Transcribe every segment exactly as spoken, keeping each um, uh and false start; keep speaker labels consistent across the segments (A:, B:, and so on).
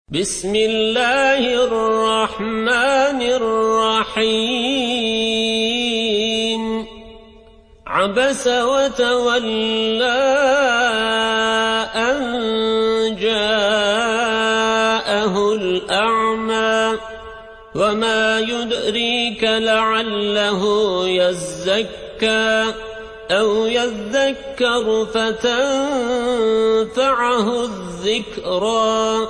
A: بسم الله الرحمن الرحيم عبس وتولى أن جاءه الأعمى وما يدريك لعله يزكى أو يذكر فتنفعه الذكرى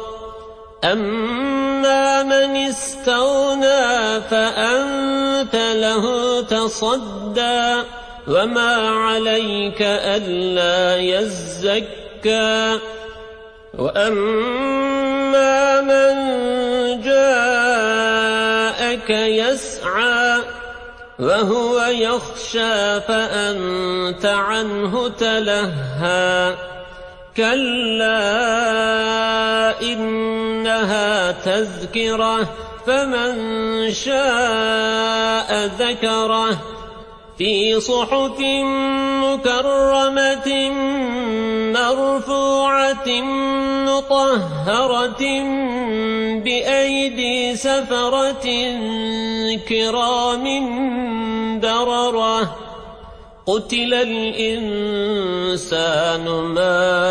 A: أما من استغنى فأنت له تصدى وما عليك ألا يزكى وأما من جاءك يسعى وهو يخشى فأنت عنه تلهى كلا إنها تذكرة فمن شاء ذكره في صحف مكرمة مرفوعة مطهرة بأيدي سفرة كرام بررة قتل الإنسان ما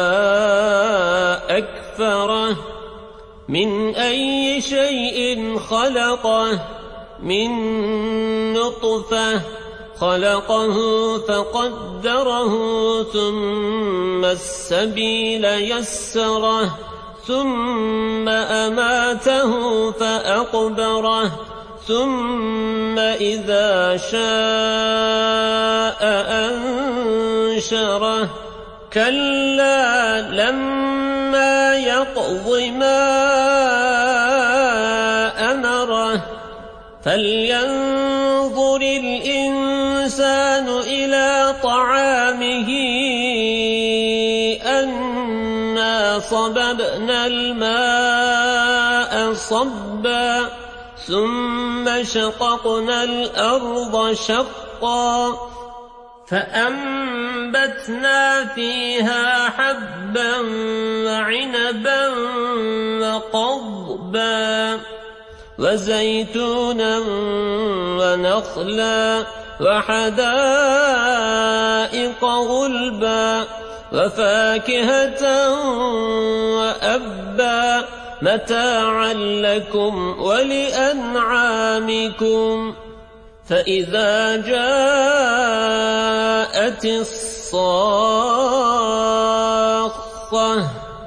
A: أكفره من أي شيء خلقه من نطفة خلقه فقدره ثم السبيل يسره ثم أماته فأقبره ثم إذا شاء أنشره كلا لما يقض ما أمره فلينظر الإنسان إلى طعامه أنا صببنا الماء صبا ثم شققنا الأرض شقا فأنبتنا فيها حبا وعنبا وقضبا وزيتونا ونخلا وحدائق غلبا وفاكهة وأبا متاعا لكم ولأنعامكم فإذا جاءت الصاخة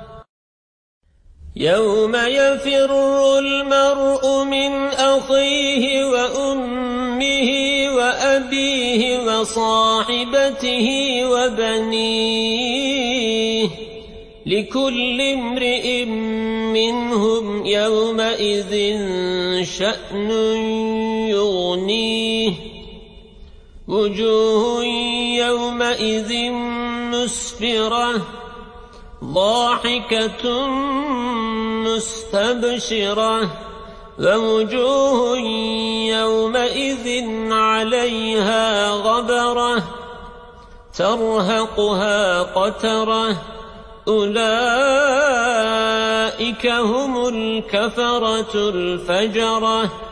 A: يوم يفر المرء من أخيه وأمه وأبيه وصاحبته وبنيه لكل امرئ منهم يومئذ شأن يغنيه وجوه يومئذ مسفرة ضاحكة مستبشرة ووجوه يومئذ عليها غبرة ترهقها قترة أولئك هم الكفرة الفجرة